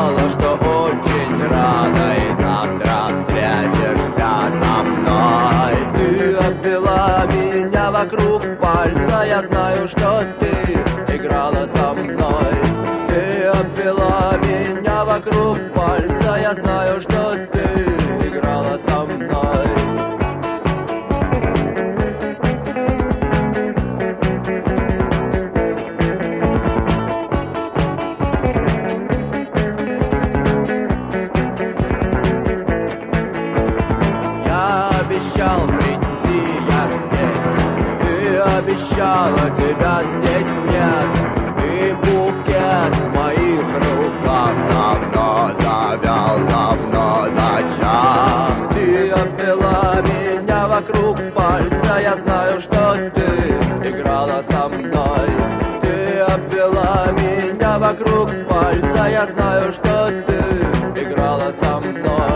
сказала, что очень рада, и завтра встретишься со мной. Ты обвела меня вокруг пальца, я знаю, что ты играла со мной. Ты обвела меня вокруг пальца, я знаю, что ты играла со мной. Я обещал прийти, я здесь. Ты обещала, тебя здесь нет. И букет в моих руках давно завял, давно зачах. Ты обвела меня вокруг пальца, я знаю, что ты играла со мной. Ты обвела меня вокруг пальца, я знаю, что ты играла со мной.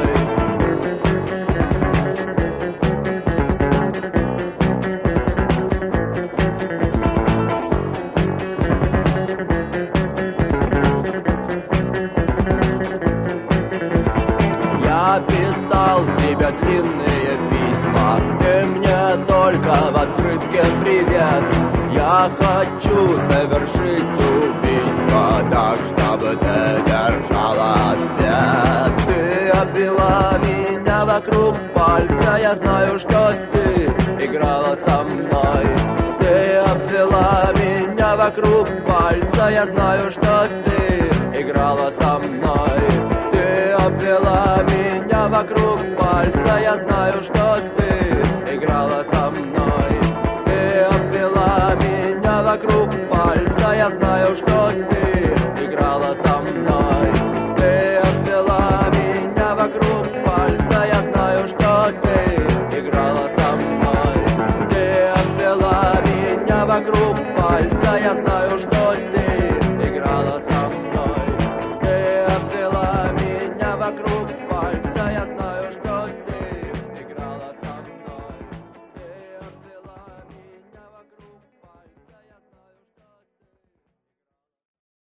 Я писал тебе длинные письма, ты мне только в открытке привет. Я хочу совершить убийство так, чтобы ты держала ответ. Ты обвела меня вокруг пальца, я знаю, что ты играла со мной. Ты обвела меня вокруг пальца, я знаю, что ты играла со мной. Ты обвела меня вокруг пальца, я знаю, что ты